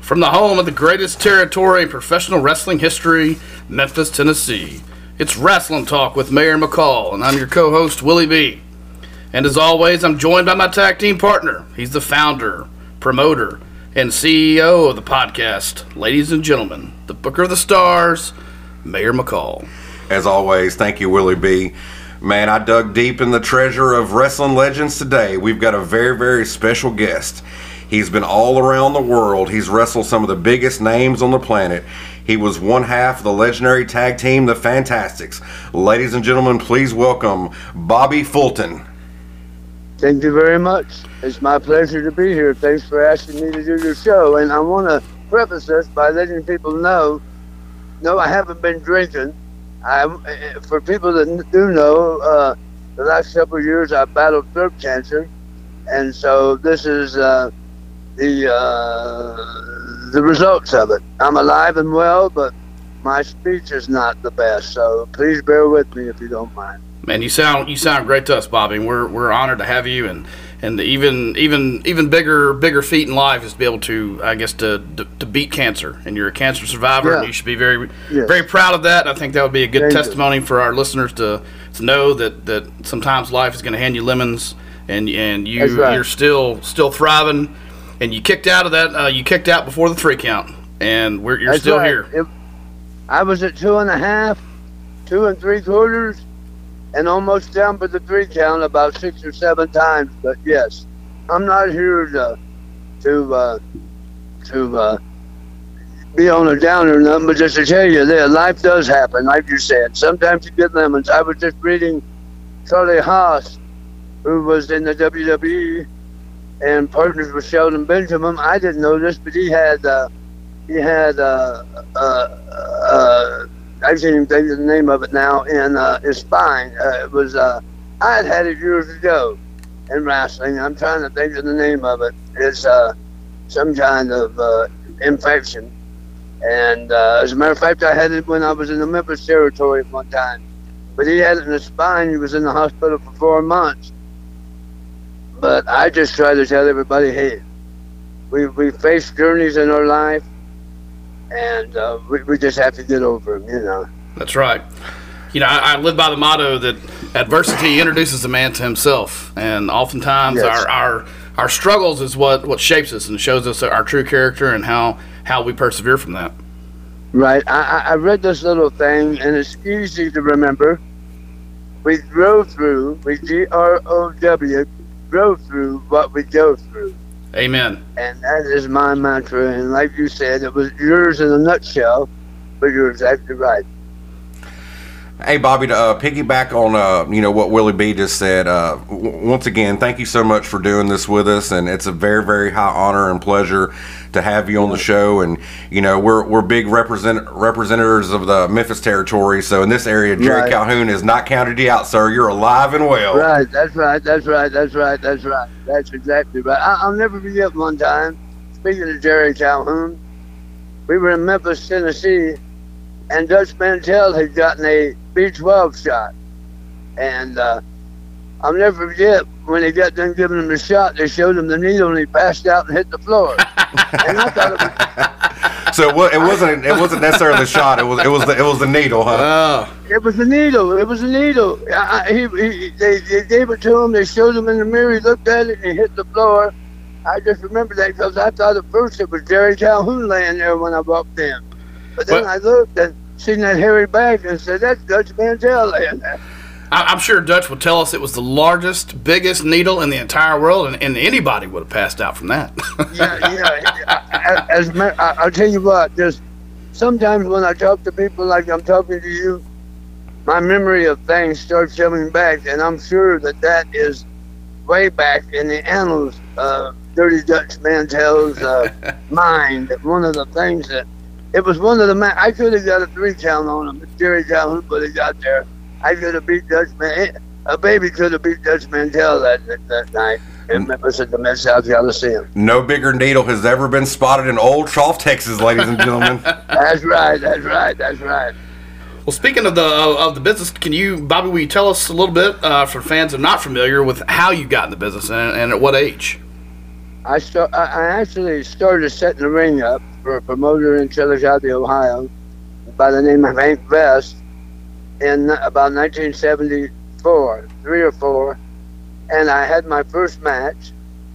From the home of the greatest territory in professional wrestling history, Memphis, Tennessee, it's Wrestling Talk with Mayor McCall, and I'm your co-host, Willie B. And as always, I'm joined by my tag team partner. He's the founder, promoter, and CEO of the podcast. Ladies and gentlemen, the Booker of the Stars, Mayor McCall. As always, thank you, Willie B. Man, I dug deep in the treasure of wrestling legends today. We've got a very, very special guest. He's been all around the world. He's wrestled some of the biggest names on the planet. He was one half of the legendary tag team, the Fantastics. Ladies and gentlemen, please welcome Bobby Fulton. Thank you very much. It's my pleasure to be here. Thanks for asking me to do your show. And I want to preface this by letting people know, no, I haven't been drinking. For people that do know, the last couple of years I battled throat cancer. And so this is the results of it. I'm alive and well, but my speech is not the best. So please bear with me if you don't mind. Man, you sound great to us, Bobby. We're honored to have you, and the even bigger feat in life is to be able to, I guess, to beat cancer. And you're a cancer survivor, and you should be very proud of that. I think that would be a good testimony for our listeners to know that sometimes life is going to hand you lemons, and you're still thriving. And you kicked out of that. You kicked out before the 3 count, and you're still here. I was at 2.5, 2 3/4. And almost down for the 3 count about 6 or 7 times. But yes, I'm not here to be on a downer or nothing, but just to tell you that life does happen, like you said. Sometimes you get lemons. I was just reading Charlie Haas, who was in the WWE and partners with Shelton Benjamin. I didn't know this, but he had I can't even think of the name of it now, in his spine. It was, I had it years ago in wrestling. I'm trying to think of the name of it. It's some kind of infection. And as a matter of fact, I had it when I was in the Memphis territory at one time. But he had it in his spine. He was in the hospital for 4 months. But I just try to tell everybody, hey, we face journeys in our life. And we just have to get over them, you know. That's right. You know, I live by the motto that adversity introduces a man to himself, and oftentimes our struggles is what shapes us and shows us our true character and how we persevere from that. Right. I read this little thing, and it's easy to remember. We drove through, drove through what we go through. Amen. And that is my mantra. And like you said, it was yours in a nutshell, but you're exactly right. Hey, Bobby, to piggyback on what Willie B just said, once again, thank you so much for doing this with us, and it's a very, very high honor and pleasure to have you on the show. And we're big representatives of the Memphis territory, so in this area, Jerry Calhoun has not counted you out, sir. You're alive and well. Right, that's right. That's exactly right. I'll never forget one time, speaking of Jerry Calhoun, we were in Memphis, Tennessee, and Dutch Mantell had gotten a B12 shot. And I'll never forget, when they got done giving him the shot, they showed him the needle, and he passed out and hit the floor. And I thought it was... So it wasn't necessarily the shot. It was the needle, huh? It was the needle. They gave it to him. They showed him in the mirror. He looked at it and he hit the floor. I just remember that because I thought at first it was Jerry Calhoun laying there when I walked in. But then I looked and seen that hairy back and said, "That's Dutch Mantell laying there." I'm sure Dutch would tell us it was the largest, biggest needle in the entire world, and anybody would have passed out from that. I'll tell you what, just sometimes when I talk to people like I'm talking to you, my memory of things starts coming back, and I'm sure that is way back in the annals of Dirty Dutch Mantell's mind. One of the things that, it was one of the, I could have got a 3 count on him if Jerry Calhoun would have got there. I could have beat Dutch Mantell. A baby could have beat Dutch Mantell that night in Memphis at the Mid-South Coliseum. No bigger needle has ever been spotted in Old Trough, Texas, ladies and gentlemen. That's right. Well, speaking of the business, Bobby, will you tell us a little bit for fans that are not familiar with how you got in the business and at what age? I actually started setting the ring up for a promoter in Chillicothe, Ohio, by the name of Hank Vest in about 1974, 3 or 4, and I had my first match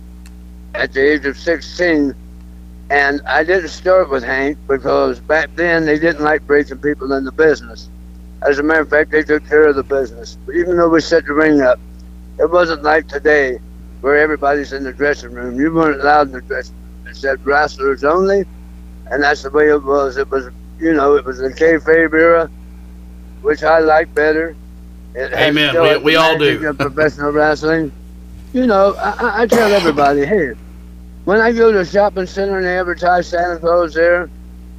at the age of 16, and I didn't start with Hank because back then they didn't like breaking people in the business. As a matter of fact, they took care of the business. Even though we set the ring up, it wasn't like today where everybody's in the dressing room. You weren't allowed in the dressing room. It said wrestlers only, and that's the way it was. It was, you know, it was the kayfabe era, which I like better. Amen. We all do. Professional wrestling. You know, I tell everybody, hey, when I go to a shopping center and they advertise Santa Claus there,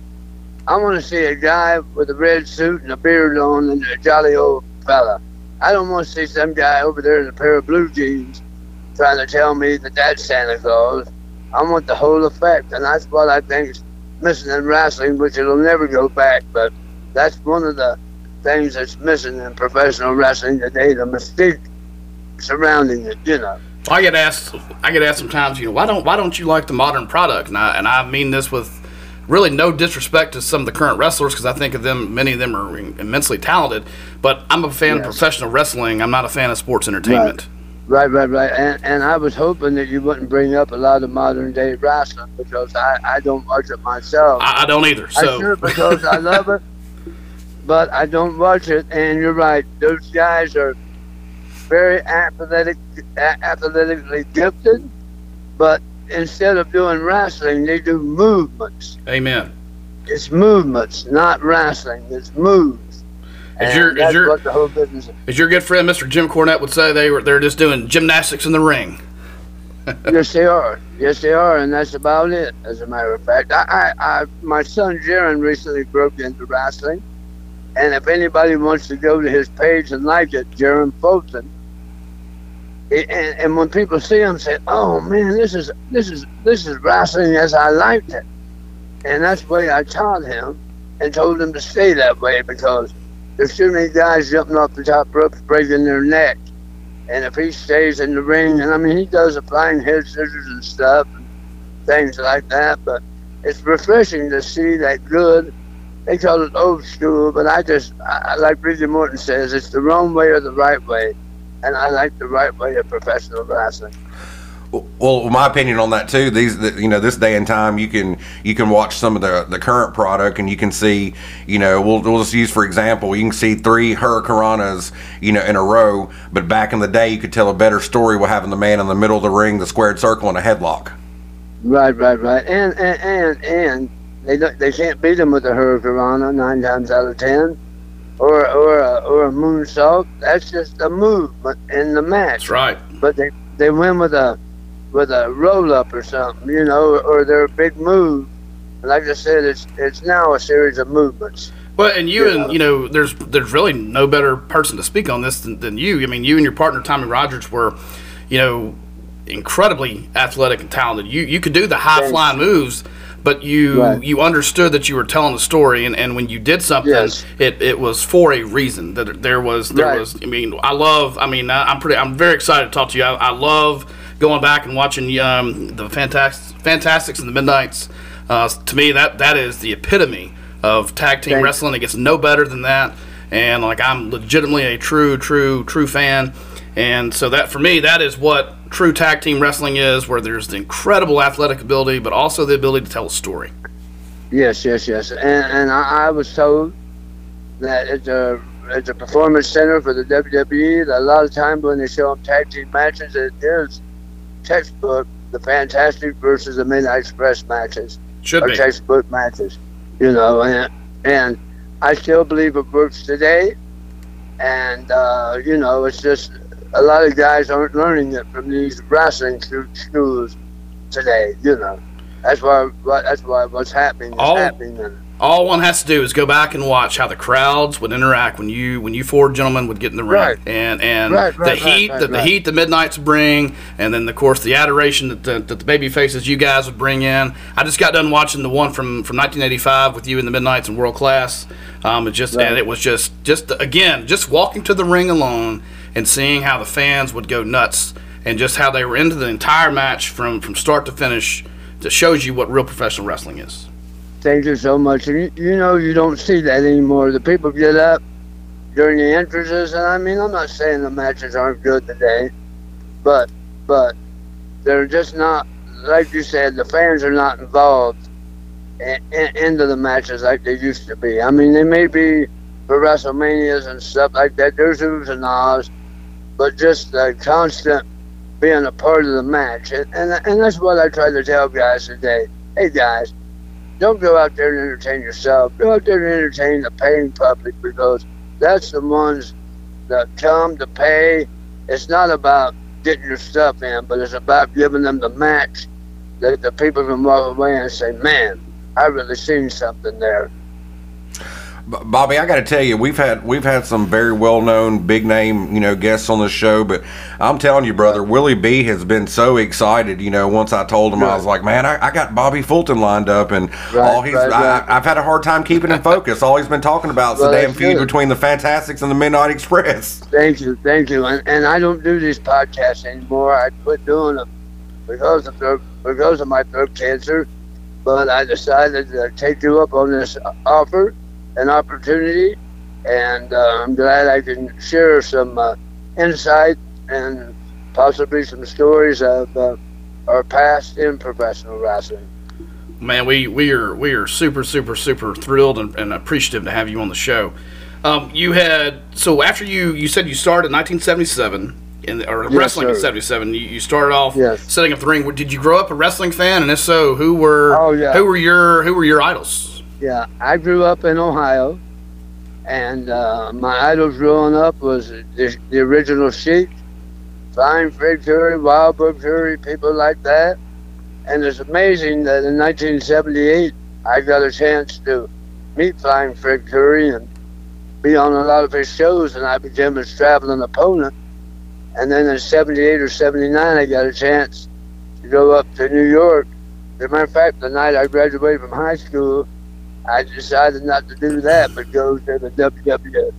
I want to see a guy with a red suit and a beard on and a jolly old fella. I don't want to see some guy over there in a pair of blue jeans trying to tell me that that's Santa Claus. I want the whole effect, and that's what I think is missing in wrestling, which it'll never go back, but that's one of the things that's missing in professional wrestling today, the mystique surrounding it, you know. I get asked sometimes, you know, why don't you like the modern product? And I mean this with really no disrespect to some of the current wrestlers, because I think of them, many of them are immensely talented, but I'm a fan of professional wrestling. I'm not a fan of sports entertainment. Right. And I was hoping that you wouldn't bring up a lot of modern day wrestling, because I don't watch it myself. I don't either. So. I should, because I love it, but I don't watch it. And you're right, those guys are very athletically gifted, but instead of doing wrestling, they do movements. Amen. It's movements, not wrestling. It's moves. As your good friend Mr. Jim Cornette would say, they're just doing gymnastics in the ring. Yes, they are. Yes, they are, and that's about it. As a matter of fact, my son Jaron recently broke into wrestling, and if anybody wants to go to his page and like it, Jaron Fulton. And when people see him, say, "Oh man, this is wrestling as I liked it," and that's the way I taught him and told him to stay that way, because there's too many guys jumping off the top ropes breaking their neck, and if he stays in the ring, and I mean he does applying head scissors and stuff, and things like that, but it's refreshing to see that good. They call it old school, but I like Ricky Morton says, it's the wrong way or the right way. And I like the right way of professional wrestling. Well, my opinion on that too. This day and time, you can watch some of the current product, and you can see, we'll just use for example, you can see 3 hurricanranas, in a row. But back in the day, you could tell a better story with having the man in the middle of the ring, the squared circle, and a headlock. Right. And they can't beat him with a hurricanrana 9 times out of 10. Or a moonsault. That's just a movement in the match. That's right. But they win with a roll up or something, or their big move. Like I said, it's now a series of movements. Well, and there's really no better person to speak on this than you. I mean, you and your partner Tommy Rogers were, incredibly athletic and talented. You could do the high flying moves, but you understood that you were telling a story, and when you did something, it was for a reason. That there was. I mean, I'm very excited to talk to you. I love going back and watching the Fantastics and the Midnights. To me, that is the epitome of tag team wrestling. It gets no better than that, and I'm legitimately a true fan. And so that, for me, that is what true tag team wrestling is, where there's the incredible athletic ability, but also the ability to tell a story. Yes. And I was told that it's a performance center for the WWE. That a lot of times when they show them tag team matches, it is textbook, the Fantastic versus the Midnight Express matches. Should be. Textbook matches, and I still believe it works today. And, it's just a lot of guys aren't learning it from these wrestling schools today, That's why what's happening is happening. All one has to do is go back and watch how the crowds would interact when you 4 gentlemen would get in the ring, and the heat the Midnights bring, and then of course the adoration that the baby faces you guys would bring in. I just got done watching the one from 1985 with you and the Midnights in World Class. And it was just walking to the ring alone and seeing how the fans would go nuts, and just how they were into the entire match from start to finish. That shows you what real professional wrestling is. Thank you so much. And you know, you don't see that anymore. The people get up during the entrances, and I mean, I'm not saying the matches aren't good today, but they're just not, like you said, the fans are not involved into the matches like they used to be. I mean, they may be for WrestleManias and stuff like that. There's oohs and ahs, but just the constant being a part of the match. And that's what I try to tell guys today. Hey, guys, don't go out there and entertain yourself. Go out there and entertain the paying public, because that's the ones that come to pay. It's not about getting your stuff in, but it's about giving them the match that the people can walk away and say, man, I really seen something there. Bobby, I got to tell you, we've had some very well known, big name, guests on the show, but I'm telling you, brother, Willie B has been so excited. Once I told him, I was like, man, I got Bobby Fulton lined up, and I've had a hard time keeping him focused. All he's been talking about is the damn feud between the Fantastics and the Midnight Express. Thank you, and I don't do these podcasts anymore. I quit doing them because of my throat cancer, but I decided to take you up on this offer. An opportunity, and I'm glad I can share some insight and possibly some stories of our past in professional wrestling. Man, we are super thrilled and appreciative to have you on the show. After you said you started in 1977 wrestling in 77. You started off setting up the ring. Did you grow up a wrestling fan, and if so, who were your idols? Yeah, I grew up in Ohio, and my idols growing up was the original Sheik, Flying Fred Curry, Wild Bill Curry, people like that. And it's amazing that in 1978, I got a chance to meet Flying Fred Curry and be on a lot of his shows, and I became his traveling opponent. And then in 78 or 79, I got a chance to go up to New York. As a matter of fact, the night I graduated from high school, I decided not to do that, but go to the WWF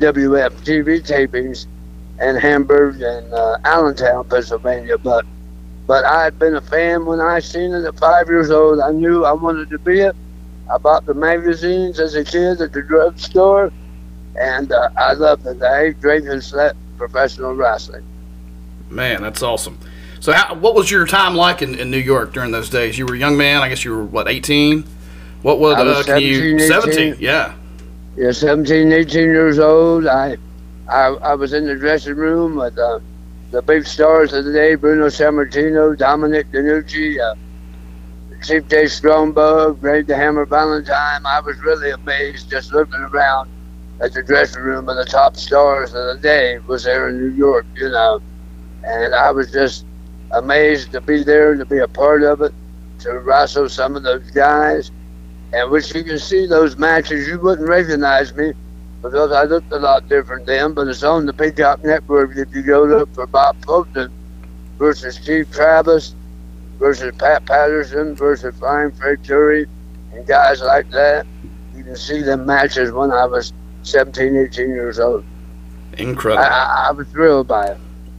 TV tapings in Hamburg and Allentown, Pennsylvania. But I had been a fan when I seen it at 5 years old. I knew I wanted to be it. I bought the magazines as a kid at the drugstore, and I loved it. I ate, drank, and slept professional wrestling. Man, that's awesome. So what was your time like in New York during those days? You were a young man. I guess you were, 18? What was 17? Yeah. Yeah, 17, 18 years old. I was in the dressing room with the big stars of the day: Bruno Sammartino, Dominic DeNucci, Chief Jay Strongbow, Greg the Hammer Valentine. I was really amazed just looking around at the dressing room, and the top stars of the day was there in New York, and I was just amazed to be there, to be a part of it, to wrestle some of those guys. And which you can see those matches, you wouldn't recognize me because I looked a lot different then, but it's on the Peacock Network. If you go look for Bob Fulton versus Steve Travis versus Pat Patterson versus Flying Fred Curry and guys like that, you can see them matches when I was 17, 18 years old. Incredible. I was thrilled by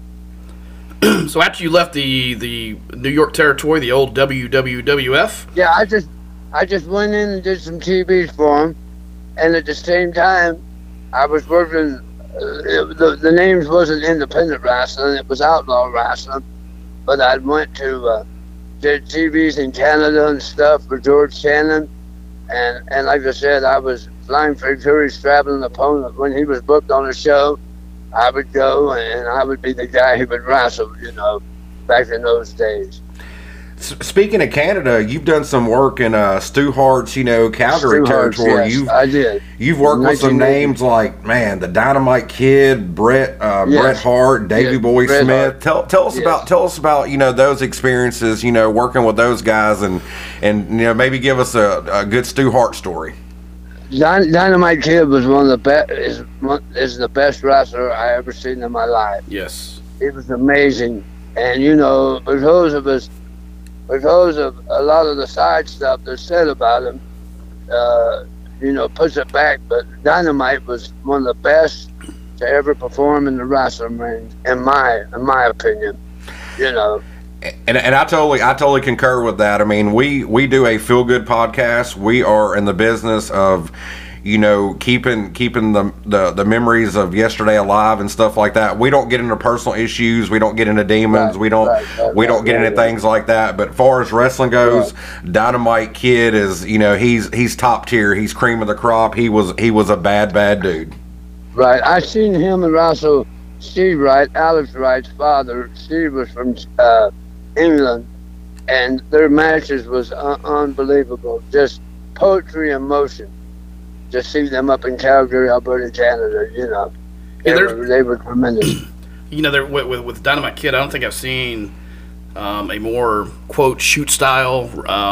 it. So after you left the New York territory, the old WWF? Yeah, I just went in and did some TVs for them, and at the same time, I was working. The names wasn't independent wrestling; it was outlaw wrestling. But I went to did TVs in Canada and stuff for George Shannon, and like I said, I was Flying Fred Curry's traveling opponent. When he was booked on a show, I would go and I would be the guy who would wrestle. Back in those days. Speaking of Canada, you've done some work in Stu Hart's, Calgary territory. Yes, I did. You've worked with some names like, the Dynamite Kid, Bret Hart, Davey Boy Smith. Tell us about those experiences, working with those guys, and maybe give us a good Stu Hart story. Dynamite Kid was one of the best. Is the best wrestler I ever seen in my life. Yes, he was amazing, and because of a lot of the side stuff that's said about him, puts it back. But Dynamite was one of the best to ever perform in the wrestling ring, in my opinion. And I totally concur with that. I mean, we do a feel good podcast. We are in the business of, keeping the memories of yesterday alive and stuff like that. We don't get into personal issues. We don't get into demons. We don't get into things like that. But as far as wrestling goes, Dynamite Kid is, he's top tier. He's cream of the crop. He was a bad dude. Right. I seen him and also Steve Wright, Alex Wright's father. Steve was from England, and their matches was unbelievable. Just poetry in motion. Just see them up in Calgary, Alberta, Canada. They were tremendous. With Dynamite Kid, I don't think I've seen a more quote shoot style.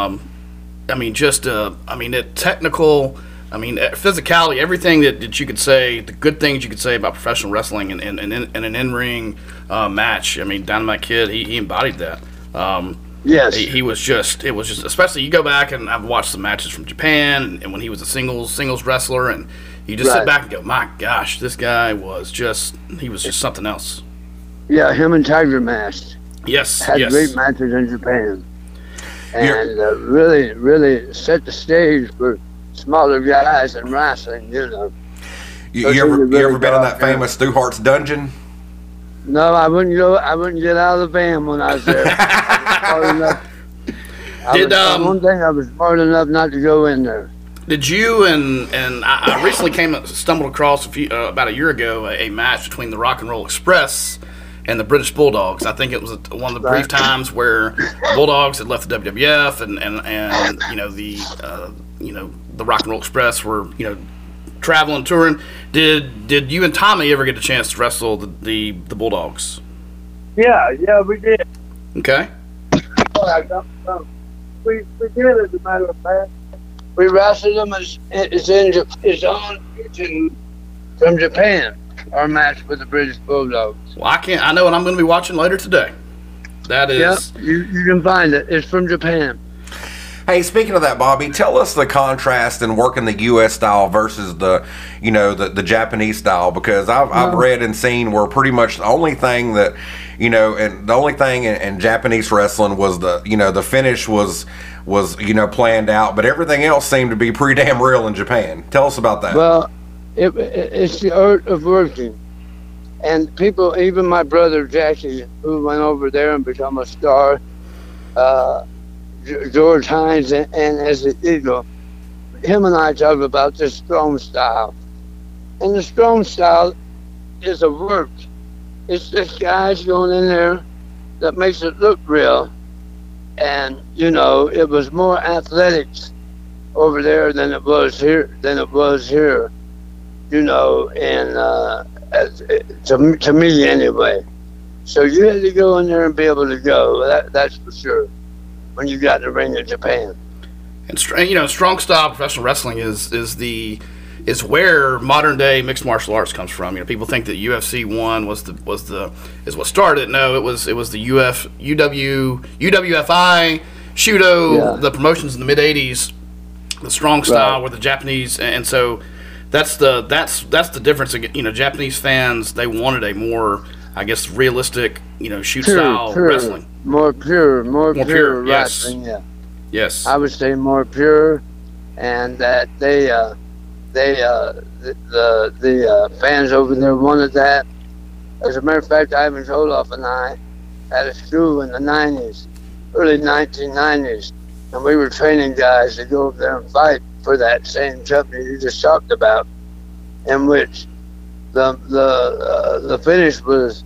Technical. Physicality. Everything that you could say, the good things you could say about professional wrestling in an in-ring match. Dynamite Kid, he embodied that. Yes, it was just, especially you go back and I've watched some matches from Japan and when he was a singles wrestler, and you just sit back and go, my gosh, this guy was just something else. Yeah, him and Tiger Mask. Yes, had great matches in Japan, and really set the stage for smaller guys in wrestling. You ever been in that famous Stu Hart's dungeon? No, I wouldn't go. I wouldn't get out of the van when I was there. One thing, I was smart enough not to go in there. Did you and I recently stumbled across about a year ago a match between the Rock and Roll Express and the British Bulldogs. I think it was one of the brief times where the Bulldogs had left the WWF and the Rock and Roll Express were traveling, touring. Did you and Tommy ever get a chance to wrestle the Bulldogs? Yeah, we did. Okay. We did, as a matter of fact. We wrestled them from Japan. Our match with the British Bulldogs. Well, I know what I'm going to be watching later today. That is. Yeah, you can find it. It's from Japan. Hey, speaking of that, Bobby, tell us the contrast in working the U.S. style versus the Japanese style, because I've read and seen where pretty much the only thing that, and the only thing in Japanese wrestling was the finish was planned out, but everything else seemed to be pretty damn real in Japan. Tell us about that. Well, it's the art of working, and people, even my brother Jackie, who went over there and become a star. George Hines and as the Eagle, him and I talk about the Strong style. And the Strong style is a work. It's just guys going in there that makes it look real. And, it was more athletics over there than it was here, to me anyway. So you had to go in there and be able to go, that's for sure, when you got in the ring in Japan. And strong style professional wrestling is where modern day mixed martial arts comes from. People think that UFC 1 is what started. No, it was the UWFI, Shudo, the promotions in the mid '80s. The strong style were the Japanese, and so that's the difference. Japanese fans, they wanted a more, I guess, realistic, shoot style wrestling. More pure wrestling. Yes. Yes. I would say more pure, and that the fans over there wanted that. As a matter of fact, Ivan Zoloff and I had a school in the early 1990s, and we were training guys to go over there and fight for that same company you just talked about, in which the finish was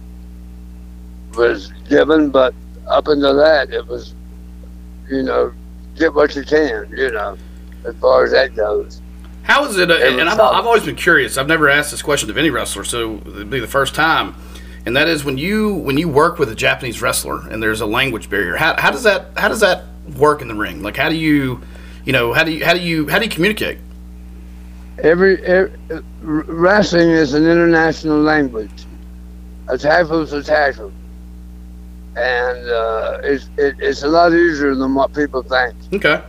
given, but up until that, it was, get what you can, as far as that goes. How is it? And I've always been curious. I've never asked this question of any wrestler, so it'd be the first time. And that is when you work with a Japanese wrestler and there's a language barrier. How does that work in the ring? Like, how do you communicate? Wrestling is an international language. A tackle is a tackle. And it's a lot easier than what people think. Okay.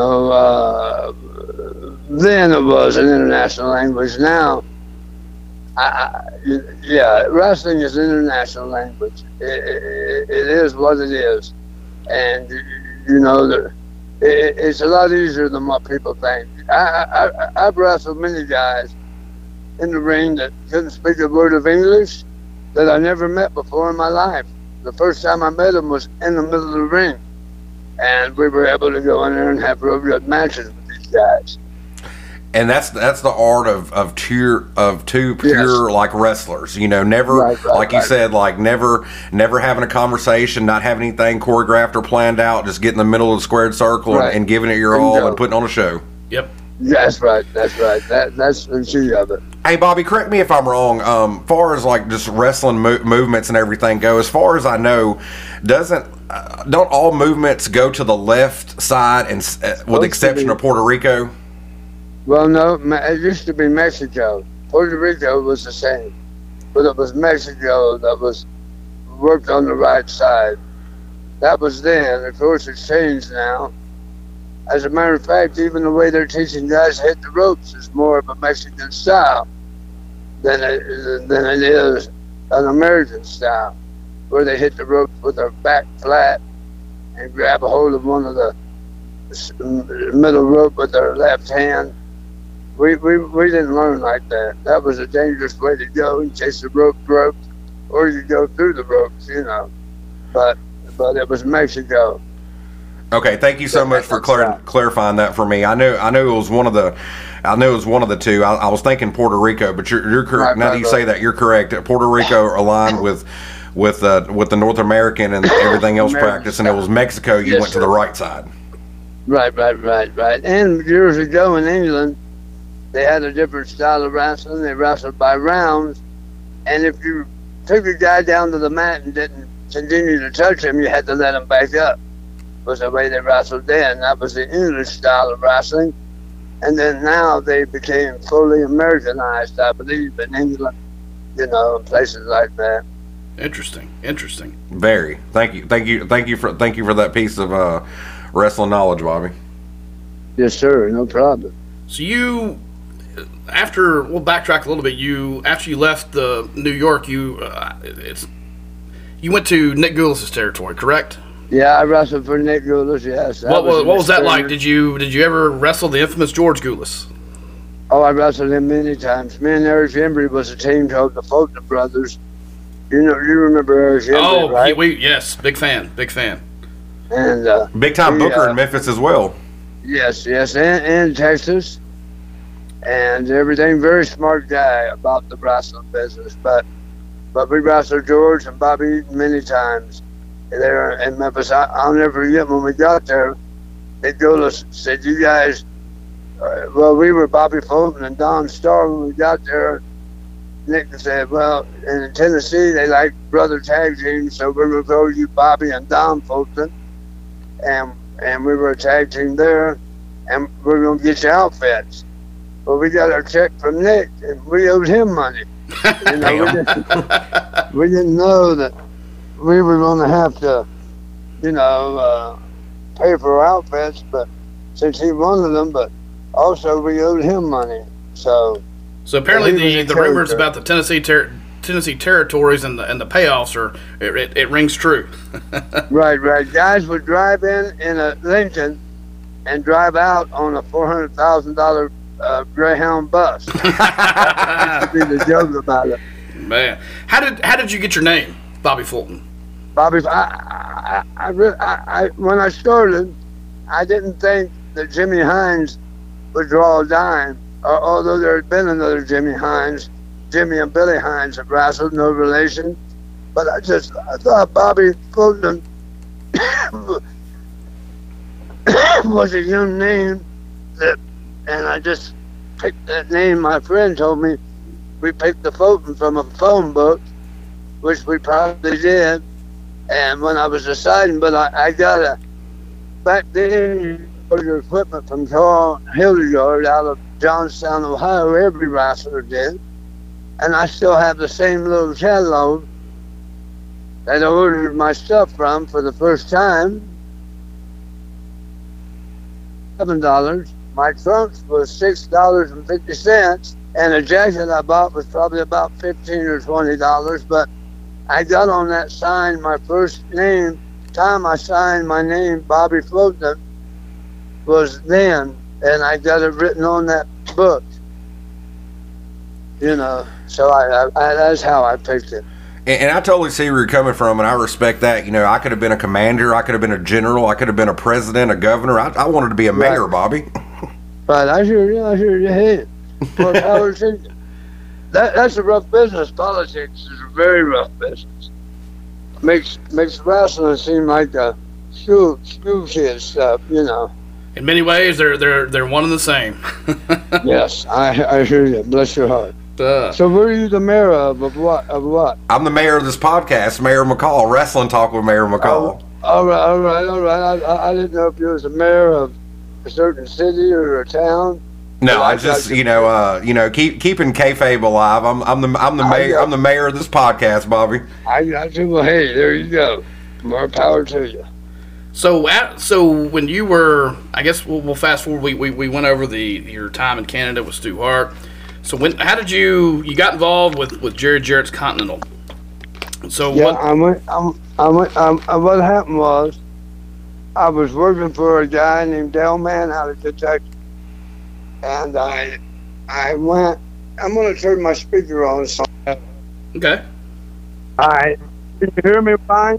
Then it was an international language. Now Yeah, wrestling is international language. It is what it is, and you know it's a lot easier than what people think. I've wrestled many guys in the ring that couldn't speak a word of English that I never met before in my life. The first time I met them was in the middle of the ring, and we were able to go in there and have real good matches with these guys. And that's the art of two pure like wrestlers, you know, never like you said, like never having a conversation, not having anything choreographed or planned out, just get in the middle of the squared circle and giving it your all and putting on a show. Yep. That's right. That's the key of it. Hey Bobby, correct me if I'm wrong. Far as like just wrestling movements and everything go, as far as I know, don't all movements go to the left side, and with the exception of Puerto Rico? Well, no, it used to be Mexico. Puerto Rico was the same, but it was Mexico that was worked on the right side. That was then. Of course, it's changed now. As a matter of fact, even the way they're teaching guys to hit the ropes is more of a Mexican style than it is an American style, where they hit the ropes with their back flat and grab a hold of one of the middle rope with their left hand. We didn't learn like that. That was a dangerous way to go in case the rope broke, or you go through the ropes, you know. But it was Mexico. Okay, thank you so much for clarifying that for me. I knew it was one of the two. I was thinking Puerto Rico, but you're correct. Now that you say that, you're correct. Puerto Rico aligned with the North American and everything else practice, and it was Mexico. You went to the right side. Right. And years ago in England, they had a different style of wrestling. They wrestled by rounds, and if you took a guy down to the mat and didn't continue to touch him, you had to let him back up. Was the way they wrestled then. That was the English style of wrestling. And then now they became fully Americanized, I believe, in England, you know, places like that. Interesting. Very. Thank you for that piece of wrestling knowledge, Bobby. Yes, sir. No problem. So we'll backtrack a little bit. After you left New York, you went to Nick Gulas' territory, correct? Yeah, I wrestled for Nick Gulas, yes. What was that like? Did you ever wrestle the infamous George Gulas? Oh, I wrestled him many times. Me and Eric Embry was a team called the Fulton Brothers. You remember Eric Embry, right? Yes, big fan. And big time booker in Memphis as well. Yes, and Texas. And everything, very smart guy about the wrestling business. But we wrestled George and Bobby many times there in Memphis. I'll never forget when we got there, Nick Gulas said, you guys, we were Bobby Fulton and Don Starr when we got there. Nick said, well, in Tennessee, they like brother tag teams, so we're going to call you Bobby and Don Fulton. And we were a tag team there, and we're going to get you outfits. Well, we got our check from Nick, and we owed him money. You know, we didn't know that we were going to have to, pay for our outfits, but since he wanted them, but also we owed him money. So apparently the rumors about the Tennessee territories and the payoffs it rings true. Right. Guys would drive in a Lincoln and drive out on a $400,000 Greyhound bus. That used to be the joke about it. Man, how did you get your name, Bobby Fulton? Bobby, when I started, I didn't think that Jimmy Hines would draw a dime. Although there had been another Jimmy Hines, Jimmy and Billy Hines had wrestled, no relation. But I thought Bobby Fulton was a young name, and I just picked that name. My friend told me we picked the Fulton from a phone book, which we probably did. And when I was deciding, but I got back then, your equipment from Carl Hildegard out of Johnstown, Ohio. Every wrestler did. And I still have the same little catalog that I ordered my stuff from for the first time. $7. My trunks was $6.50, And the jacket I bought was probably about $15 or $20, but I got on that sign my first name. Time I signed my name, Bobby Floatman, was then, and I got it written on that book. You know, so I that's how I picked it. And I totally see where you're coming from, and I respect that. You know, I could have been a commander, I could have been a general, I could have been a president, a governor. I wanted to be a mayor, Right. Bobby. But I hear you. Hey, more power to you. That's a rough business. Politics is a very rough business. Makes wrestling seem like a school kid stuff, you know. In many ways, they're one and the same. Yes, I hear you. Bless your heart. Duh. So, what are you the mayor of what? Of what? I'm the mayor of this podcast, Mayor McCall, Wrestling Talk with Mayor McCall. All right. I didn't know if you was the mayor of a certain city or a town. No, Well, I just keeping kayfabe alive. I'm the mayor. I'm the mayor of this podcast, Bobby. I got you. Well, hey, there you go. More power to you. So when you were, I guess we'll fast forward. We went over your time in Canada with Stu Hart. So how did you got involved with Jerry Jarrett's Continental? So Yeah, what happened was, I was working for a guy named Dale Mann out of Kentucky, and I went. I'm going to turn my speaker on. So, Okay. all right, can you hear me fine?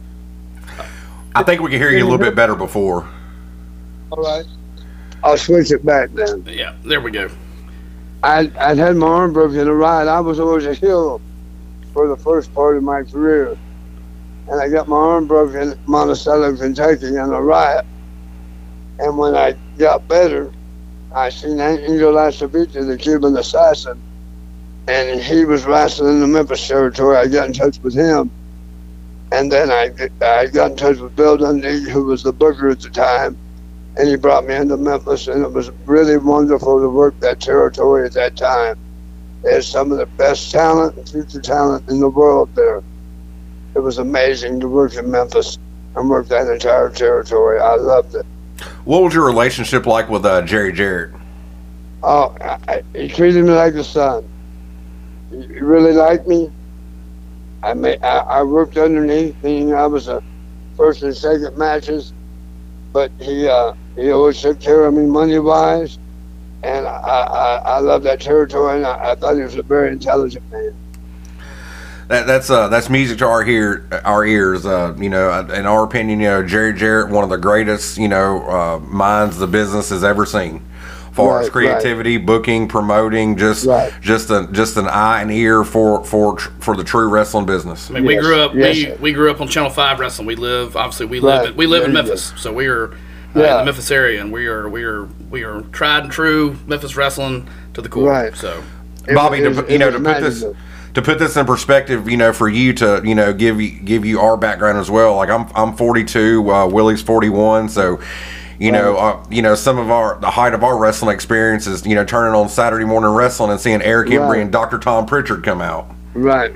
I think we can hear you a little bit better before. All right. I'll switch it back then. Yeah, there we go. I'd had my arm broken in a ride. I was always a heel for the first part of my career. And I got my arm broken in Monticello, Kentucky in a riot. And when I got better, I seen Angel Acevedo, the Cuban assassin, and he was wrestling in the Memphis territory. I got in touch with him. And then I got in touch with Bill Dundee, who was the booker at the time, and he brought me into Memphis, and it was really wonderful to work that territory at that time. There's some of the best talent and future talent in the world there. It was amazing to work in Memphis and work that entire territory. I loved it. What was your relationship like with Jerry Jarrett? Oh, he treated me like a son. He really liked me. I worked underneath, meaning I was a first and second matches, but he always took care of me money-wise, and I love that territory, and I thought he was a very intelligent man. That's music to our ears. In our opinion, Jerry Jarrett, one of the greatest, minds the business has ever seen. As far as creativity, booking, promoting, just an eye and ear for the true wrestling business. I mean, we grew up we grew up on Channel 5 wrestling. We live in Memphis, so we are in the Memphis area, and we are tried and true Memphis wrestling to the core. Right. So, Bobby, to put this in perspective, for you to give you our background as well. Like I'm 42, Willie's 41, so. Some of the height of our wrestling experience is, turning on Saturday morning wrestling and seeing Eric Embry and Dr. Tom Pritchard come out. Right.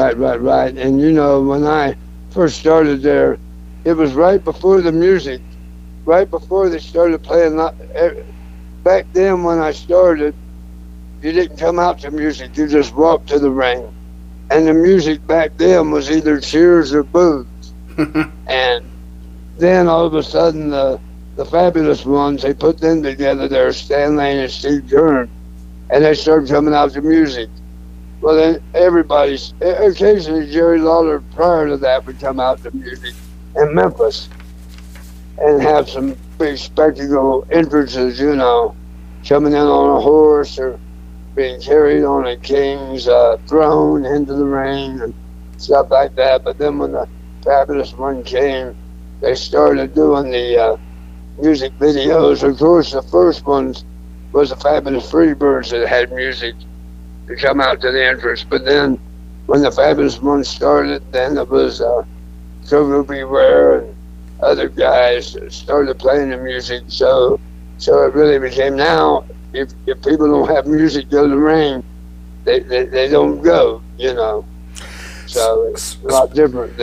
And, when I first started there, it was right before the music, right before they started playing. Back then when I started, you didn't come out to music, you just walked to the ring. And the music back then was either cheers or boos. And then all of a sudden, the Fabulous Ones, they put them together there, Stan Lane and Steve Kern, and they started coming out to music. Well, then occasionally Jerry Lawler prior to that would come out to music in Memphis and have some big spectacle entrances, coming in on a horse or being carried on a king's throne into the ring and stuff like that. But then when the Fabulous One came, they started doing the music videos. Of course, the first ones was the Fabulous Freebirds that had music to come out to the entrance. But then, when the Fabulous One started, then it was Coco Beware and other guys that started playing the music. So it really became now. If people don't have music go to the ring, they don't go. So it's a lot different then.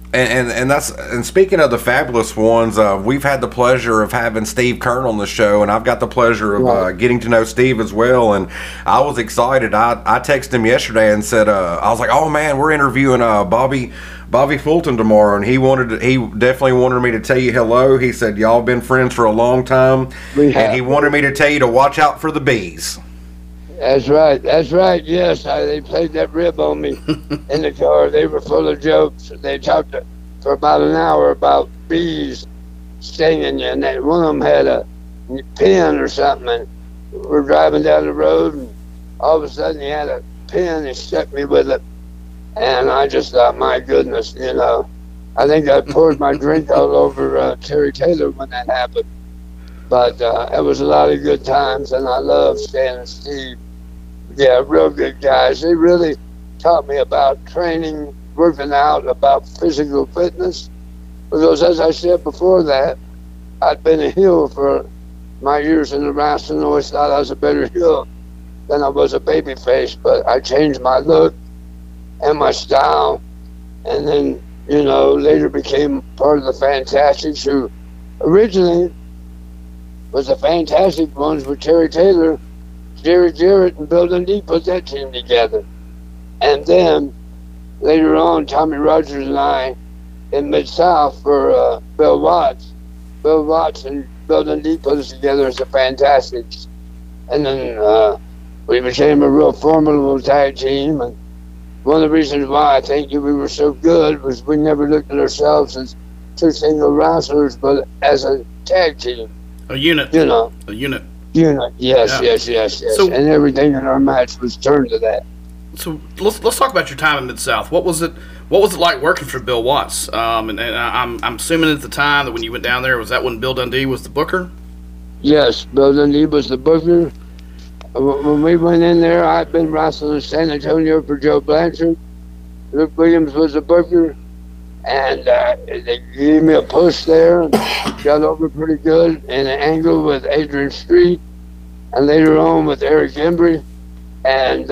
And speaking of the fabulous ones, we've had the pleasure of having Steve Kern on the show, and I've got the pleasure of getting to know Steve as well. And I was excited. I texted him yesterday and said, I was like, "Oh man, we're interviewing Bobby Fulton tomorrow," and he definitely wanted me to tell you hello. He said y'all been friends for a long time, and he wanted me to tell you to watch out for the bees. That's right. Yes, they played that rib on me in the car. They were full of jokes. They talked for about an hour about bees stinging you, and one of them had a pin or something. And we're driving down the road, and all of a sudden he had a pin. He stuck me with it, and I just thought, my goodness, I think I poured my drink all over Terry Taylor when that happened. But it was a lot of good times, and I love Stan and Steve. Yeah, real good guys. They really taught me about training, working out, about physical fitness. Because as I said before that, I'd been a heel for my years in the wrestling. I always thought I was a better heel than I was a baby face. But I changed my look and my style. And then, later became part of the Fantastics, who originally was the Fantastic Ones with Terry Taylor. Jerry Jarrett and Bill Dundee put that team together. And then later on, Tommy Rogers and I in Mid-South for Bill Watts. Bill Watts and Bill Dundee put us together as the Fantastics. And then we became a real formidable tag team. And one of the reasons why I think we were so good was we never looked at ourselves as two single wrestlers, but as a tag team. A unit. A unit. Yes. So, and everything in our match was turned to that. So let's talk about your time in Mid-South. What was it like working for Bill Watts? And I'm assuming at the time that when you went down there, was that when Bill Dundee was the booker? Yes, Bill Dundee was the booker. When we went in there, I'd been wrestling in San Antonio for Joe Blanchard. Luke Williams was the booker. And they gave me a push there and got over pretty good in an angle with Adrian Street and later on with Eric Embry. And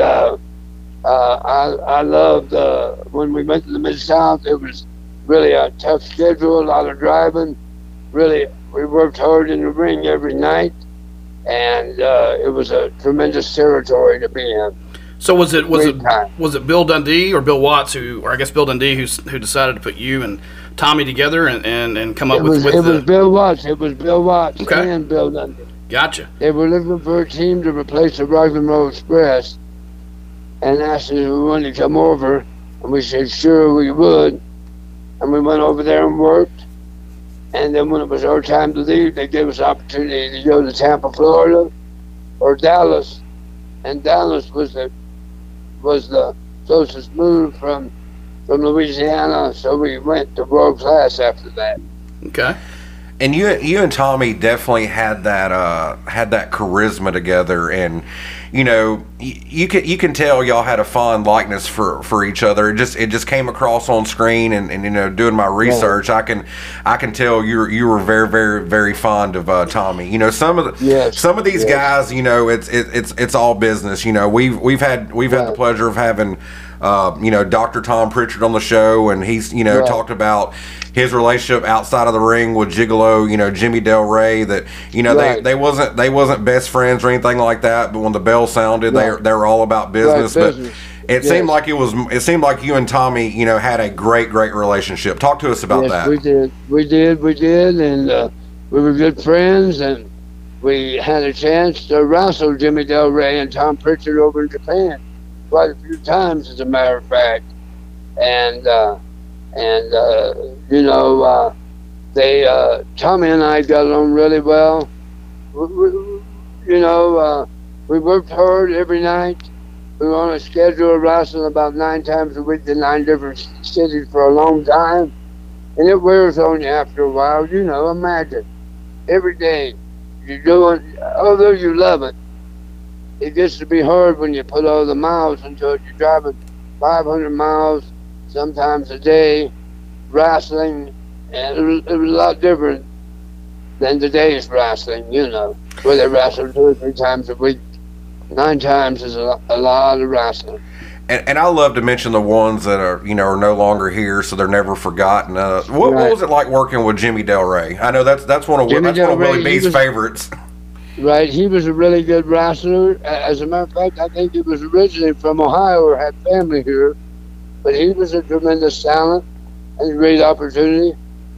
I loved when we went to the Mid-South. It was really a tough schedule, a lot of driving. Really, we worked hard in the ring every night, and it was a tremendous territory to be in. So was it Bill Dundee or Bill Watts or I guess Bill Dundee who decided to put you and Tommy together and come up with It was Bill Watts. It was Bill Watts and Bill Dundee. Gotcha. They were looking for a team to replace the Rock and Roll Express, and asked us if we wanted to come over, and we said sure we would, and we went over there and worked. And then when it was our time to leave, they gave us opportunity to go to Tampa, Florida, or Dallas, and Dallas was the closest move from Louisiana, so we went to World Class after that. Okay. And you and Tommy definitely had that charisma together, and you can tell y'all had a fond likeness for each other. It just came across on screen, and doing my research, I can tell you were very, very, very fond of Tommy. Some of these guys, it's all business. We've had the pleasure of having Dr. Tom Pritchard on the show, and he's talked about his relationship outside of the ring with Gigolo, Jimmy Del Rey, that they wasn't best friends or anything like that, but when the bell sounded, they were all about business. But it seemed like you and Tommy had a great relationship. Talk to us about that. We did, and we were good friends, and we had a chance to wrestle Jimmy Del Rey and Tom Pritchard over in Japan quite a few times, as a matter of fact. And Tommy and I got along really well. We worked hard every night. We were on a schedule of wrestling about 9 times a week to 9 different cities for a long time. And it wears on you after a while. Imagine every day you're doing, although you love it, it gets to be hard when you put all the miles into it. You're driving 500 miles sometimes a day, wrestling, and it was a lot different than today's wrestling, where they wrestle 2 or 3 times a week. 9 times is a lot of wrestling. And I love to mention the ones that are are no longer here, so they're never forgotten. What was it like working with Jimmy Del Rey? I know that's one of Willie B's favorites. Right, he was a really good wrestler. As a matter of fact, I think he was originally from Ohio or had family here, but he was a tremendous talent and a great opportunity.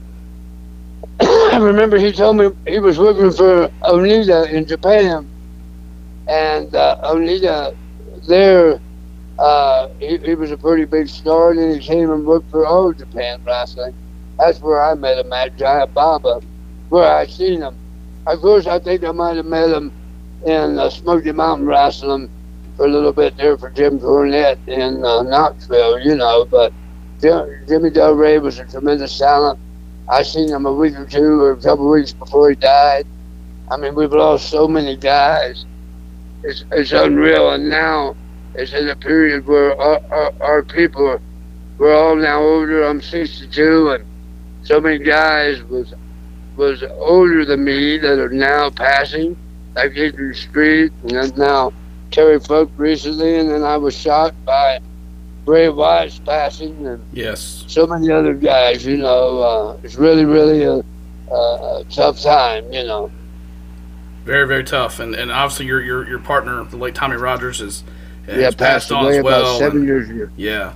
I remember he told me he was working for Onita in Japan, and Onita there, he was a pretty big star, and he came and worked for All Japan Wrestling. That's where I met him at Giant Baba, where I seen him. Of course, I think I might have met him in Smoky Mountain Wrestling for a little bit there for Jim Cornette in Knoxville, but Jimmy Del Rey was a tremendous talent. I seen him a week or two or a couple of weeks before he died. I mean, we've lost so many guys. It's unreal, and now it's in a period where our people, we're all now older. I'm 62, and so many guys was older than me that are now passing, like Adrian Street, and then now Terry Funk recently, and then I was shot by Bray Wyatt's passing, and yes, so many other guys. It's really, really a tough time. Very, very tough, and obviously your partner, the late Tommy Rogers, has passed on away as well. About 7 years ago. Yeah.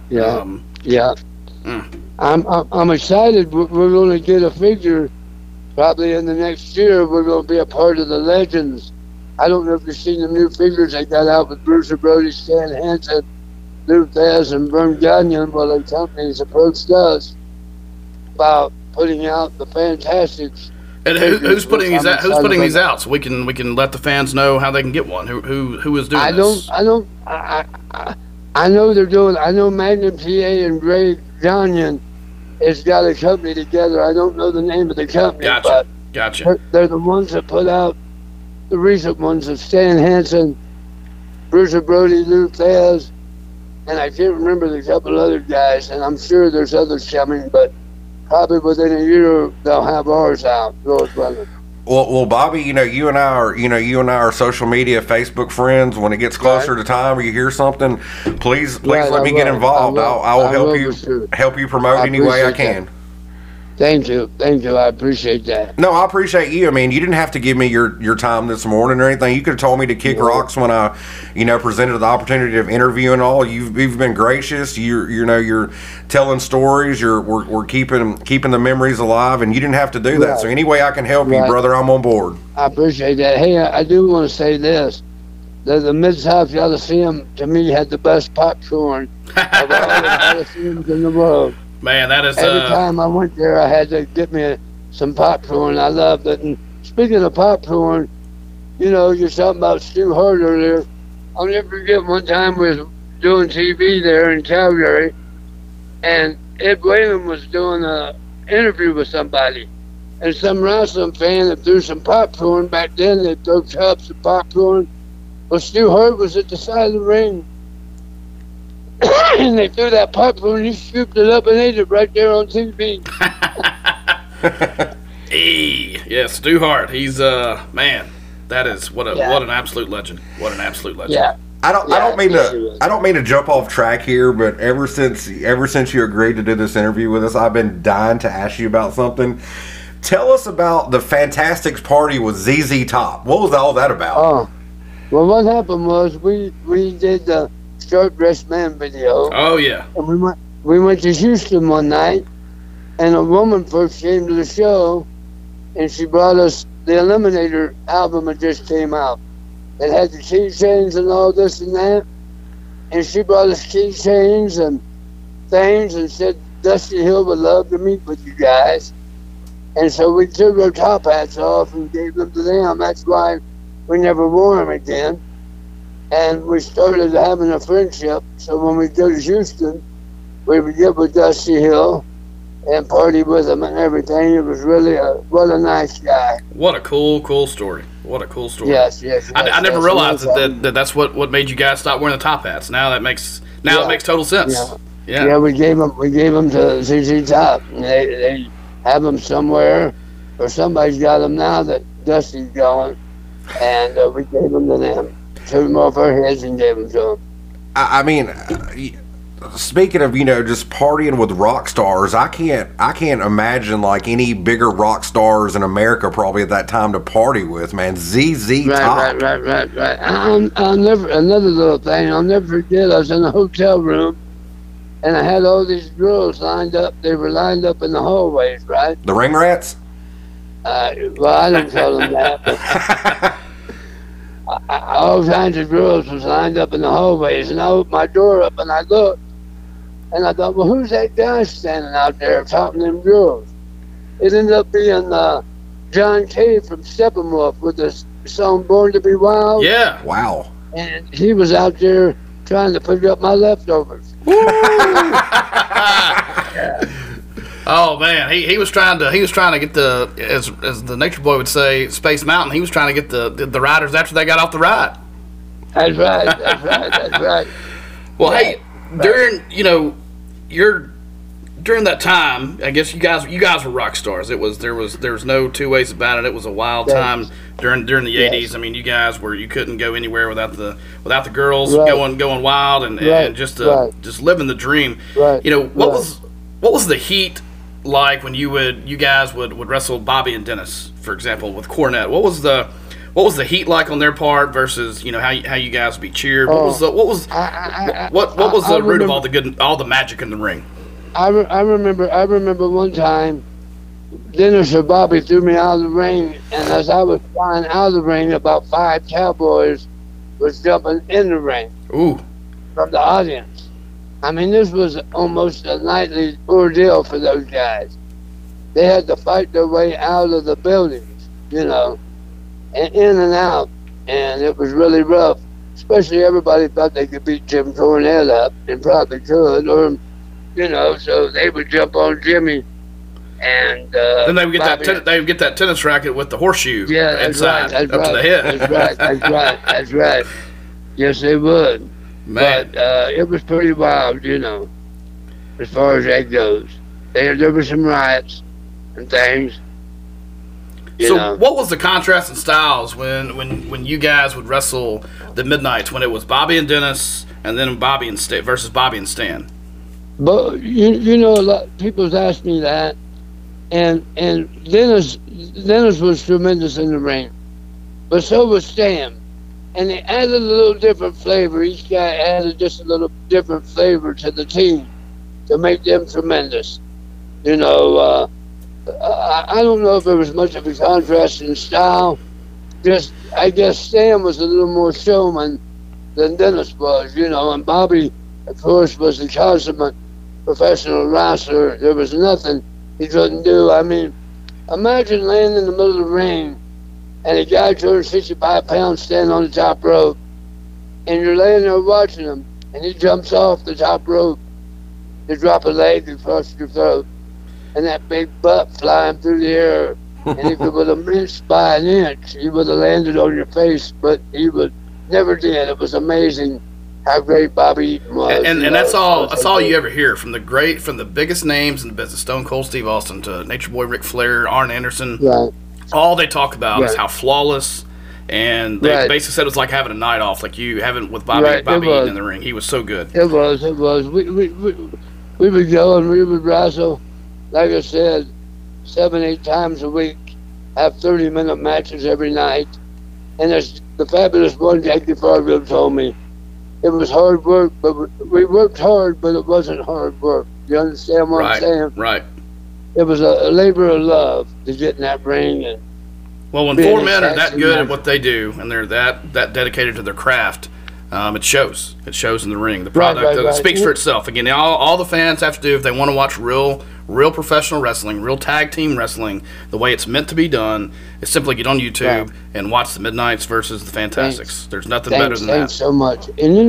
I'm excited. We're going to get a figure. Probably in the next year, we're going to be a part of the Legends. I don't know if you've seen the new figures they got out with Bruce Brody, Stan Hansen, Lou Thesz, and Vern Gagne. Well, the company's approached us about putting out the Fantastics. And who's putting these out? Who's putting these out? So we can let the fans know how they can get one. Who is doing this? I know they're doing. I know Magnum PA and Greg Gagne has got a company together. I don't know the name of the company, but they're the ones that put out the recent ones of Stan Hansen, Bruce Brody, Lou Thesz, and I can't remember the couple other guys, and I'm sure there's others coming, but probably within a year they'll have ours out. Well, Bobby, you and I are social media, Facebook friends. When it gets closer to time, or you hear something, please let me get involved. I will help you promote any way I can. Thank you. I appreciate that. No, I appreciate you. I mean, you didn't have to give me your time this morning or anything. You could have told me to kick rocks when I, presented the opportunity of interviewing all. You've been gracious. You're telling stories. We're keeping the memories alive, and you didn't have to do that. So any way I can help you, brother, I'm on board. I appreciate that. Hey, I do want to say this. The Mid-South Coliseum, to me, had the best popcorn of all the Coliseums in the world. Man, that is... Every time I went there, I had to get me some popcorn. I loved it. And speaking of popcorn, you're talking about Stu Hart earlier. I'll never forget one time we was doing TV there in Calgary, and Ed Whalen was doing an interview with somebody. And some wrestling fan that threw some popcorn. Back then, they'd throw cups of popcorn. Well, Stu Hart was at the side of the ring. And they threw that popcorn, he scooped it up and ate it right there on TV. Yeah, Stu Hart. He's man, that is what an absolute legend. What an absolute legend. Yeah. I don't mean to jump off track here, but ever since you agreed to do this interview with us, I've been dying to ask you about something. Tell us about the Fantastics party with ZZ Top. What was all that about? Oh, well, what happened was we did the Short Dressed Man video. Oh yeah. And we went to Houston one night, and a woman first came to the show, and she brought us the Eliminator album that just came out. It had the keychains and all this and that, and she brought us keychains and things and said Dusty Hill would love to meet with you guys. And so we took our top hats off and gave them to them. That's why we never wore them again. And we started having a friendship. So when we go to Houston, we would get with Dusty Hill and party with him and everything. It was really what a nice guy. What a cool story. What a cool story. Yes. I never realized that's what made you guys stop wearing the top hats. Now it makes total sense. Yeah, we gave them to ZZ Top. And they have them somewhere, or somebody's got them now that Dusty's going, and we gave them to them. Took them off our heads and gave them to them. I mean, speaking of, just partying with rock stars, I can't imagine like any bigger rock stars in America probably at that time to party with, man. ZZ Top. Right. I'll never, another little thing, I'll never forget, I was in a hotel room and I had all these girls lined up. They were lined up in the hallways, right? The Ring Rats? Well, I don't call them that, but all kinds of girls was lined up in the hallways, and I opened my door up and I looked, and I thought, well, who's that guy standing out there talking to them girls? It ended up being John Kay from Steppenwolf with the song Born to Be Wild. Yeah. Wow. And he was out there trying to pick up my leftovers. Oh man, he was trying to get the, as the Nature Boy would say, Space Mountain. He was trying to get the riders after they got off the ride. That's right. Well, hey, during that time, I guess you guys were rock stars. There was no two ways about it. It was a wild time during the '80s. I mean, you guys you couldn't go anywhere without the girls going wild and just living the dream. Right. What was the heat like when you guys would wrestle Bobby and Dennis, for example, with Cornette? What was the heat like on their part versus how you guys be cheered? What was the root of all the magic in the ring? I remember one time Dennis or Bobby threw me out of the ring, and as I was flying out of the ring, about 5 cowboys was jumping in the ring. Ooh. From the audience. I mean, this was almost a nightly ordeal for those guys. They had to fight their way out of the buildings, and in and out, and it was really rough. Especially everybody thought they could beat Jim Cornette up, and probably could, or so they would jump on Jimmy, and then they would get that tennis racket with the horseshoe inside to the head. That's right. Yes, they would. Man. But it was pretty wild, as far as that goes. There were some riots and things. What was the contrast in styles when you guys would wrestle the Midnights, when it was Bobby and Dennis and then Bobby and Stan versus Bobby and Stan? But a lot of people asked me that, and Dennis was tremendous in the ring, but so was Stan, and they added a little different flavor. Each guy added just a little different flavor to the team to make them tremendous. I don't know if there was much of a contrast in style. I guess Stan was a little more showman than Dennis was, and Bobby, of course, was a consummate professional wrestler. There was nothing he couldn't do. I mean, imagine laying in the middle of the ring and a guy turns 65 pounds standing on the top rope, and you're laying there watching him, and he jumps off the top rope to drop a leg across your throat, and that big butt flying through the air, and if it would have missed by an inch, he would have landed on your face, but he never did. It was amazing how great Bobby Eaton was. And that's all you ever hear from the biggest names in the business, Stone Cold Steve Austin to Nature Boy Ric Flair, Arn Anderson. Right. All they talk about is how flawless, and they basically said it was like having a night off, like you having with Bobby Eaton in the ring. He was so good. It was. We would go and we would wrestle, like I said, 7-8 times a week, have 30-minute matches every night. And as the fabulous one, Jackie Farfield, told me, it was hard work, but we worked hard, but it wasn't hard work. You understand what I'm saying? Right. It was a labor of love to get in that ring. And when 4 men are that good at what they do, and they're that dedicated to their craft, it shows. It shows in the ring. The product speaks for itself. Again, all the fans have to do, if they want to watch real professional wrestling, real tag team wrestling, the way it's meant to be done, is simply get on YouTube and watch the Midnights versus the Fantastics. There's nothing better than that. Thanks so much. And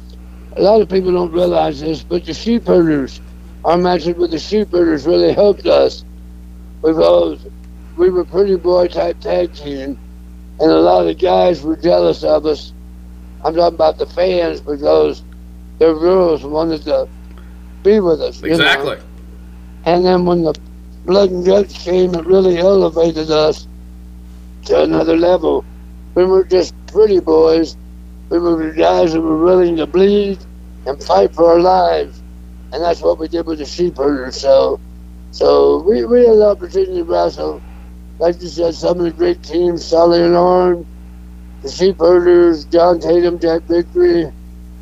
a lot of people don't realize this, but the Sheepherders, our matches with the Sheepherders really helped us, because we were pretty boy type tag team, and a lot of guys were jealous of us. I'm talking about the fans, because their girls wanted to be with us. Exactly. And then when the Blood and Guts came, it really elevated us to another level. We were just pretty boys. We were the guys that were willing to bleed and fight for our lives. And that's what we did with the sheep herders. So we had the opportunity to wrestle, like you said, some of the great teams, Solid and Arm, the sheep herders, John Tatum, Jack Victory,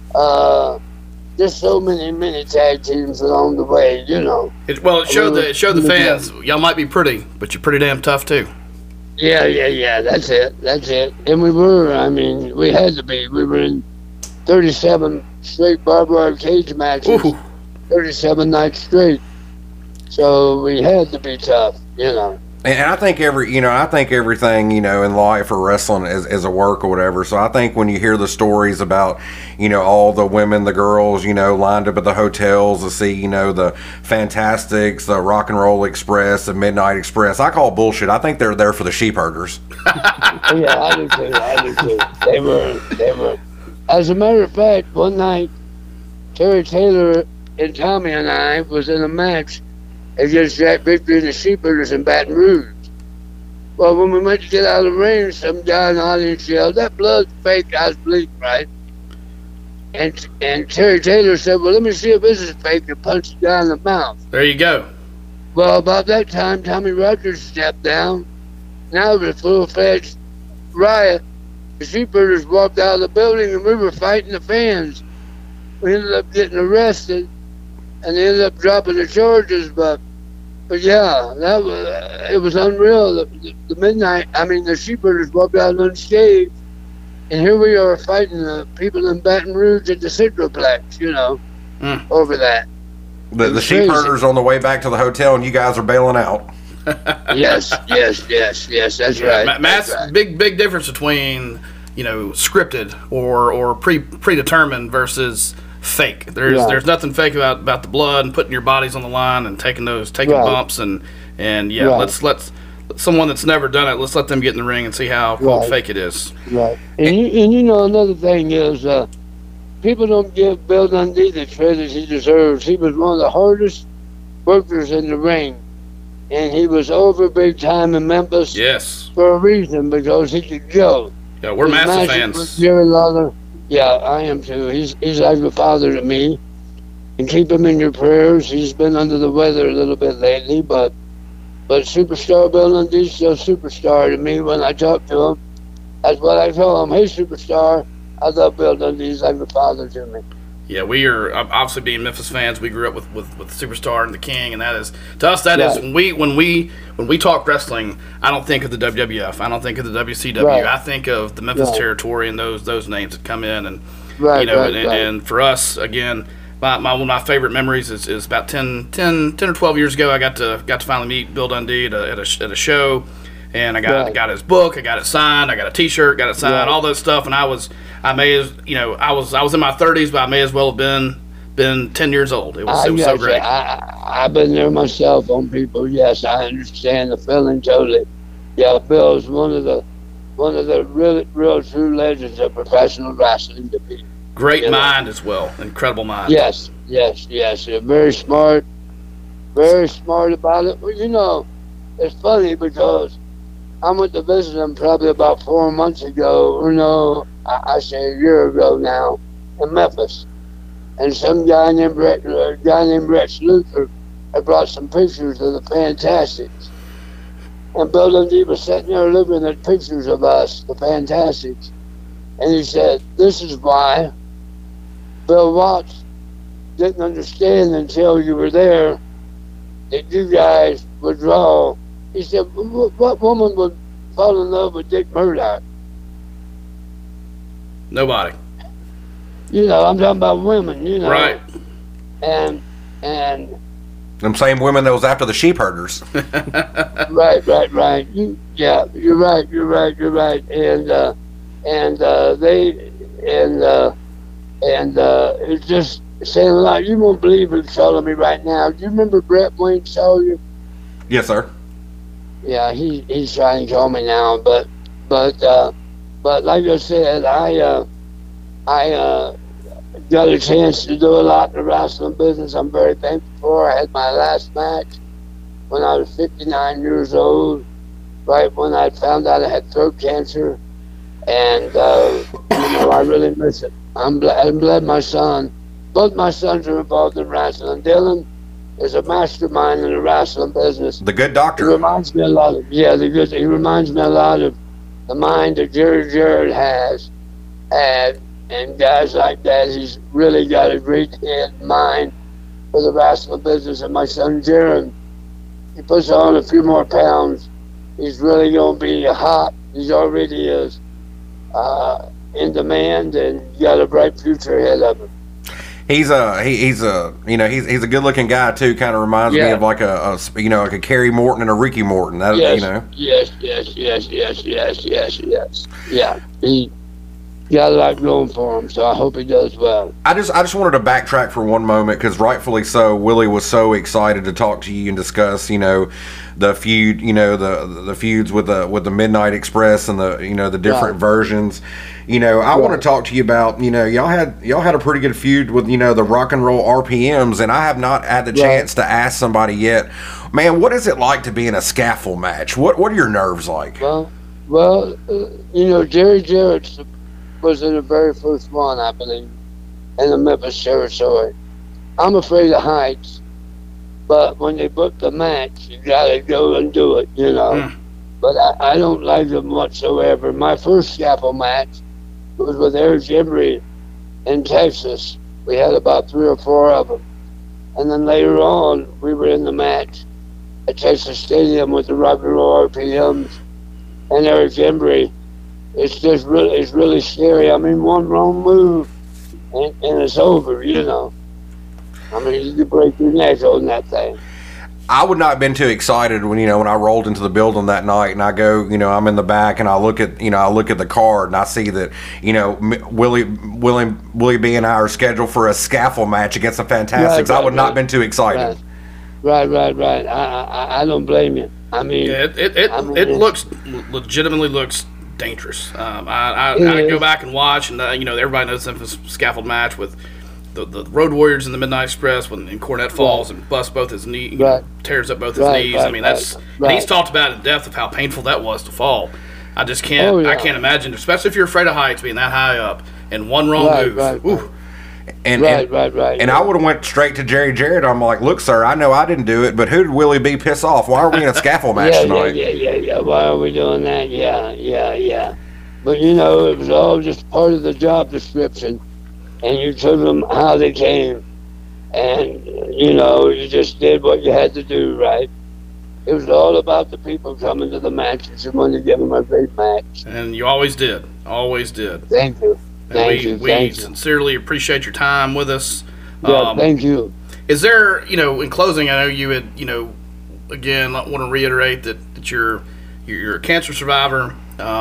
just so many tag teams along the way, you know. It showed the fans, y'all might be pretty, but you're pretty damn tough too. Yeah, that's it. And we were, I mean, we had to be. We were in 37 straight barbed wire cage matches, Ooh. 37 nights straight. So we had to be tough, you know. And I think everything, you know, in life or wrestling is a work or whatever. So I think when you hear the stories about, you know, all the women, the girls, you know, lined up at the hotels to see, you know, the Fantastics, the Rock and Roll Express, the Midnight Express, I call bullshit. I think they're there for the sheep herders. Yeah, I do too. They were. As a matter of fact, one night, Terry Taylor and Tommy and I was in a match against Jack Victory and the Sheepherders in Baton Rouge. Well, when we went to get out of the ring, some guy in the audience yelled, "That blood's fake, I was bleeding," right? And Terry Taylor said, "Well, let me see if this is fake," and punched the guy in the mouth. There you go. Well, about that time, Tommy Rogers stepped down. Now it was a full-fledged riot. The Sheepherders walked out of the building, and we were fighting the fans. We ended up getting arrested, and they ended up dropping the charges, but yeah, it was unreal. The Sheepherders walked out unscathed, and here we are fighting the people in Baton Rouge at the Centroplex, you know, over that. The Sheepherders on the way back to the hotel, and you guys are bailing out. Yes, that's right. Mass, big difference between, you know, scripted or predetermined versus fake. There's nothing fake about the blood and putting your bodies on the line and taking bumps and let's someone that's never done it, let's let them get in the ring and see how fake it is. Right. And you know, another thing is people don't give Bill Dundee the credit he deserves. He was one of the hardest workers in the ring, and he was over big time in Memphis. Yes. For a reason, because he could go. Yeah, we're massive fans. Jerry Lawler. Yeah, I am too. He's like a father to me. And keep him in your prayers. He's been under the weather a little bit lately, but Superstar Bill Dundee's still superstar to me. When I talk to him, that's what I tell him. Hey, Superstar, I love Bill Dundee. He's like a father to me. Yeah, we are obviously being Memphis fans. We grew up with Superstar and the King, and that is to us. That is when we talk wrestling. I don't think of the WWF. I don't think of the WCW. Right. I think of the Memphis territory and those names that come in, and Right. And for us again, one of my favorite memories is about 10 or 12 years ago. I got to finally meet Bill Dundee at a show, and I got his book. I got it signed. I got a T-shirt. Got it signed. All that stuff, and I was in my 30s, but I may as well have been 10 years old. It was so great. I've been there myself on people. Yes, I understand the feeling totally. Yeah, Bill's one of the real true legends of professional wrestling to be. Great mind as well. Incredible mind. Yes. They're very smart about it. Well, you know, it's funny because I went to visit him probably about 4 months ago, or no, I say a year ago now, in Memphis. And some guy named Rex Luther had brought some pictures of the Fantastics. And Bill Dundee was sitting there looking at pictures of us, the Fantastics. And he said, "This is why Bill Watts didn't understand until you were there that you guys would draw." He said, "What woman would fall in love with Dick Murdoch?" Nobody. You know, I'm talking about women, you know. Right. And Them same women that was after the sheep herders. right. You're right. And it's just saying a lot. You won't believe who's calling me right now. Do you remember Brett Wayne Sawyer? Yes, sir. Yeah, he's trying to call me now, but like I said, I got a chance to do a lot in the wrestling business. I'm very thankful for. I had my last match when I was 59 years old, right when I found out I had throat cancer, and I really miss it. I'm glad my son both my sons are involved in wrestling. Dylan is a mastermind in the wrestling business. The good He doctor. reminds me a lot of he reminds me a lot of the mind that Jerry Jarrett has had, and guys like that. He's really got a great head mind for the wrestling business. And my son Jaron, he puts on a few more pounds, he's really going to be hot. He already is in demand, and got a bright future ahead of him. He's a good looking guy too. Kind of reminds me of like like a Kerry Morton and a Ricky Morton. That, Yes. Yeah, he got a lot going for him, so I hope he does well. I just wanted to backtrack for one moment, because rightfully so, Willie was so excited to talk to you and discuss, the feud, the feuds with the Midnight Express and the different versions. I want to talk to you about, y'all had a pretty good feud with, the Rock and Roll RPMs, and I have not had the chance to ask somebody yet, man, what is it like to be in a scaffold match? What are your nerves like? Well, Jerry Jarrett was in the very first one, I believe, in the Memphis territory. I'm afraid of heights, but when they book the match, you gotta go and do it, But I don't like them whatsoever. My first scaffold match was with Eric Embry in Texas. We had about 3 or 4 of them. And then later on, we were in the match at Texas Stadium with the Rock and Roll RPMs and Eric Embry. It's really scary. I mean, one wrong move and it's over, I mean, you could break your neck on that thing. I would not have been too excited when I rolled into the building that night, and I go, I'm in the back, and I look at the card, and I see that Willie B and I are scheduled for a scaffold match against the Fantastics. I would not have been too excited. Right. I don't blame you. I mean, it legitimately looks dangerous. I go back and watch, and everybody knows the scaffold match with the Road Warriors and the Midnight Express when Cornette falls and busts both his knee, tears up both his knees. I mean, and he's talked about in depth of how painful that was to fall. I just can't. I can't imagine, especially if you're afraid of heights, being that high up and one wrong move. And I would have went straight to Jerry Jarrett. I'm like, look, sir, I know I didn't do it, but who did Willie B piss off? Why are we in a scaffold match tonight? Yeah. Why are we doing that? Yeah. But it was all just part of the job description, and you told them how they came, and you just did what you had to do, right? It was all about the people coming to the matches. You wanted to give them a great match, and you always did. Thank you. We sincerely appreciate your time with us. Thank you. Is there, in closing, I know you had, again, I want to reiterate that you're a cancer survivor.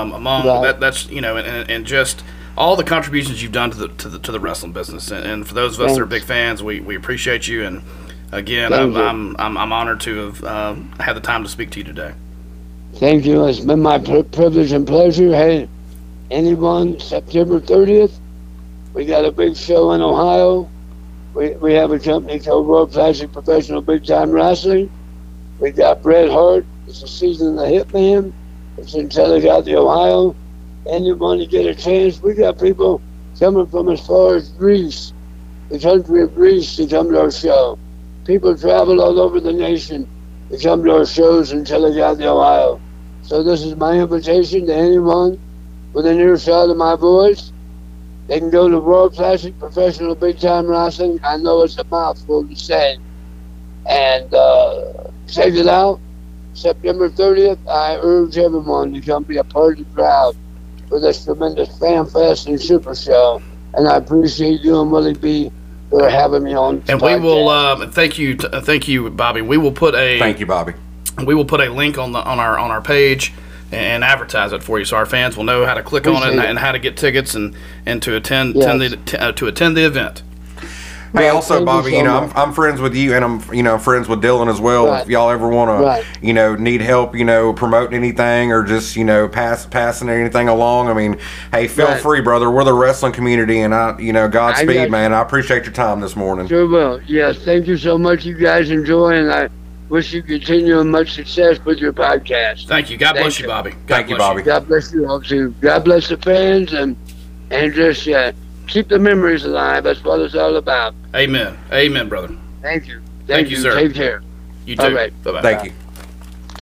That's and just all the contributions you've done to the wrestling business, and for those of us that are big fans, we appreciate you. And again, I'm honored to have had the time to speak to you today. Thank you. It's been my privilege and pleasure. Hey, anyone, September 30th, we got a big show in Ohio. We have a company called World Classic Professional Big Time Wrestling. We got Bret Hart. It's the season of the Hitman. It's in Telegraph, Ohio. Anyone to get a chance, we got people coming from as far as Greece, the country of Greece, to come to our show. People travel all over the nation to come to our shows in Telegraph, Ohio. So this is my invitation to anyone with an earshot of my voice. They can go to World Classic Professional Big Time Wrestling. I know it's a mouthful to say. And check it out. September 30th, I urge everyone to come be a part of the crowd for this tremendous Fan Fest and Super Show. And I appreciate you and Willie B for having me on. And we will thank you, Bobby. We will put a thank you, Bobby. We will put a link on our page and advertise it for you, so our fans will know how to click on it and how to get tickets and to attend the event. Hey, also, Bobby, I'm friends with you, and I'm friends with Dylan as well. If y'all ever want to, need help, promoting anything or just passing anything along, I mean, hey, feel free, brother. We're the wrestling community, and Godspeed, man. I appreciate your time this morning. Sure will. Yes, thank you so much. You guys enjoy, and I wish you continuing much success with your podcast. Thank you. God bless you, Bobby. Thank you, Bobby. God bless you all too. God bless the fans and just keep the memories alive. That's what it's all about. Amen. Amen, brother. Thank you. Thank you, sir. Take care. You too. All right. Bye-bye. Thank you.